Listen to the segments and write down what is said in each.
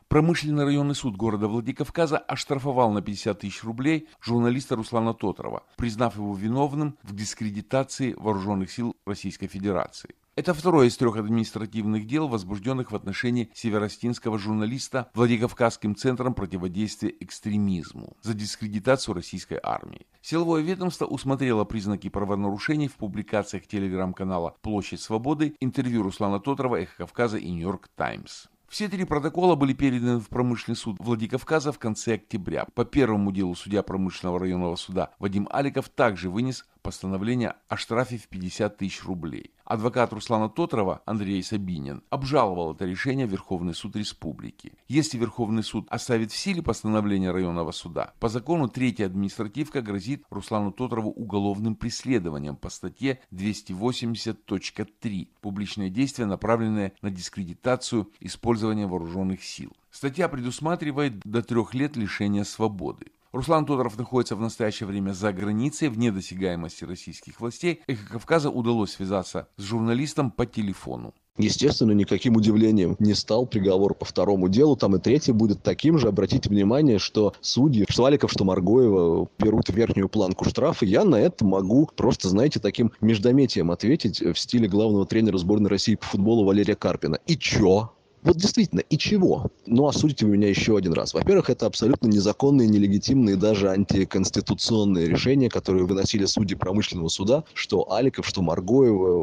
Промышленный районный суд города Владикавказа оштрафовал на 50 тысяч рублей журналиста Руслана Тотрова, признав его виновным в дискредитации вооруженных сил Российской Федерации. Это второе из 3 административных дел, возбужденных в отношении северостинского журналиста Владикавказским центром противодействия экстремизму за дискредитацию российской армии. Силовое ведомство усмотрело признаки правонарушений в публикациях телеграм-канала «Площадь Свободы», интервью Руслана Тотрова, «Эхо Кавказа» и «Нью-Йорк Таймс». Все 3 протокола были переданы в промышленный суд Владикавказа в конце октября. По первому делу судья промышленного районного суда Вадим Аликов также вынес постановление о штрафе в 50 тысяч рублей. Адвокат Руслана Тотрова Андрей Сабинин обжаловал это решение в Верховный суд Республики. Если Верховный суд оставит в силе постановление районного суда, по закону 3-я административка грозит Руслану Тотрову уголовным преследованием по статье 280.3 «Публичные действия, направленные на дискредитацию использования вооруженных сил». Статья предусматривает до 3 лет лишения свободы. Руслан Тотров находится в настоящее время за границей, вне досягаемости российских властей. «Эхо Кавказа» удалось связаться с журналистом по телефону. Естественно, никаким удивлением не стал приговор по 2-му делу. Там и 3-й будет таким же. Обратите внимание, что судьи, что Аликов, что Маргоева, берут верхнюю планку штрафа. Я на это могу просто, знаете, таким междометием ответить в стиле главного тренера сборной России по футболу Валерия Карпина. И чё? Вот действительно, и чего? Ну, осудите вы меня еще один раз. Во-первых, это абсолютно незаконные, нелегитимные, даже антиконституционные решения, которые выносили судьи промышленного суда, что Аликов, что Маргоева.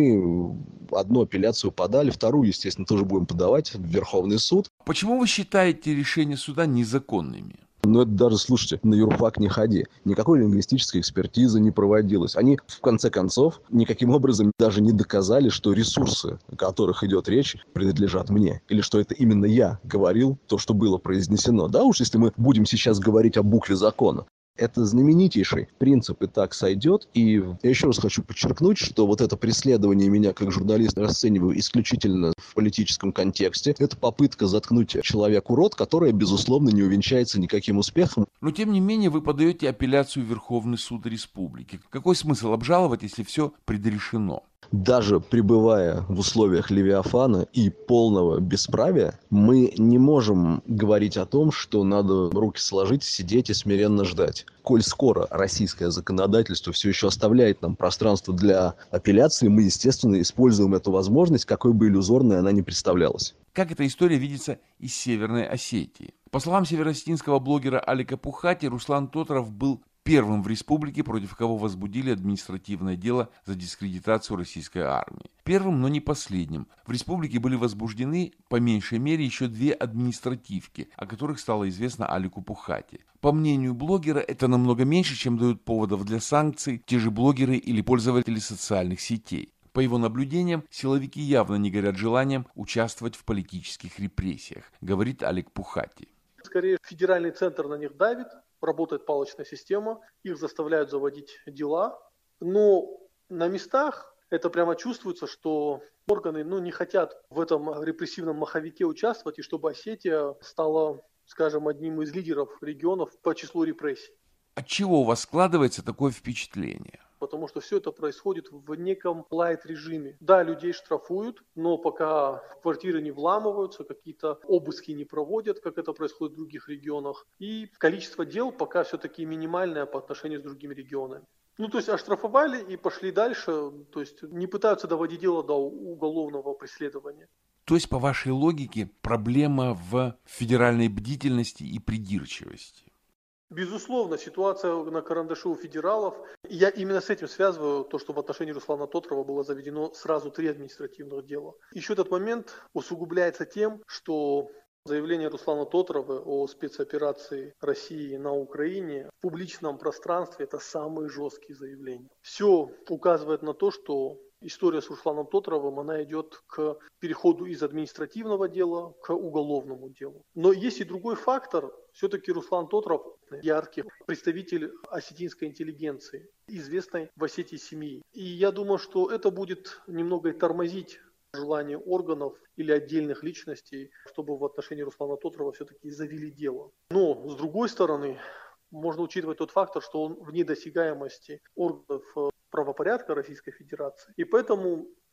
Мы одну апелляцию подали, вторую, естественно, тоже будем подавать в Верховный суд. Почему вы считаете решения суда незаконными? Но это даже, слушайте, на юрфак не ходи. Никакой лингвистической экспертизы не проводилось. Они, в конце концов, никаким образом даже не доказали, что ресурсы, о которых идет речь, принадлежат мне. Или что это именно я говорил то, что было произнесено. Да уж, если мы будем сейчас говорить о букве закона. Это знаменитейший принцип и так сойдет. И я еще раз хочу подчеркнуть, что вот это преследование меня как журналиста расцениваю исключительно в политическом контексте. Это попытка заткнуть человеку рот, которая, безусловно, не увенчается никаким успехом. Но, тем не менее, вы подаете апелляцию в Верховный суд Республики. Какой смысл обжаловать, если все предрешено? Даже пребывая в условиях Левиафана и полного бесправия, мы не можем говорить о том, что надо руки сложить, сидеть и смиренно ждать. Коль скоро российское законодательство все еще оставляет нам пространство для апелляции, мы, естественно, используем эту возможность, какой бы иллюзорной она ни представлялась. Как эта история видится из Северной Осетии? По словам северостинского блогера Алика Пухати, Руслан Тотров был первым в республике, против кого возбудили административное дело за дискредитацию российской армии. Первым, но не последним. В республике были возбуждены, по меньшей мере, еще 2 административки, о которых стало известно Алику Пухати. По мнению блогера, это намного меньше, чем дают поводов для санкций те же блогеры или пользователи социальных сетей. По его наблюдениям, силовики явно не горят желанием участвовать в политических репрессиях, говорит Алик Пухати. Скорее, федеральный центр на них давит, работает палочная система, их заставляют заводить дела, но на местах это прямо чувствуется, что органы не хотят в этом репрессивном маховике участвовать, и чтобы Осетия стала, скажем, одним из лидеров регионов по числу репрессий. Отчего у вас складывается такое впечатление? Потому что все это происходит в неком лайт-режиме. Да, людей штрафуют, но пока в квартиры не вламываются, какие-то обыски не проводят, как это происходит в других регионах. И количество дел пока все-таки минимальное по отношению с другими регионами. То есть оштрафовали и пошли дальше, то есть не пытаются доводить дело до уголовного преследования. То есть, по вашей логике, проблема в федеральной бдительности и придирчивости? Безусловно, ситуация на карандаше у федералов. Я именно с этим связываю то, что в отношении Руслана Тотрова было заведено сразу 3 административных дела. Еще этот момент усугубляется тем, что заявление Руслана Тотрова о спецоперации России на Украине в публичном пространстве – это самые жесткие заявления. Все указывает на то, что история с Русланом Тотровым, она идет к переходу из административного дела к уголовному делу. Но есть и другой фактор. Все-таки Руслан Тотров – яркий представитель осетинской интеллигенции, известной в Осетии семьи. И я думаю, что это будет немного тормозить желание органов или отдельных личностей, чтобы в отношении Руслана Тотрова все-таки завели дело. Но, с другой стороны, можно учитывать тот фактор, что он вне досягаемости органов правопорядка Российской Федерации. И поэтому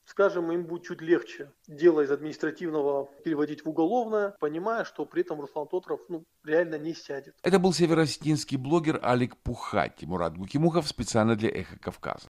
скажем, им будет чуть легче дело из административного переводить в уголовное, понимая, что при этом Руслан Тотров реально не сядет. Это был североосетинский блогер Алик Пухати. Мурат Гукимухов специально для «Эхо Кавказа».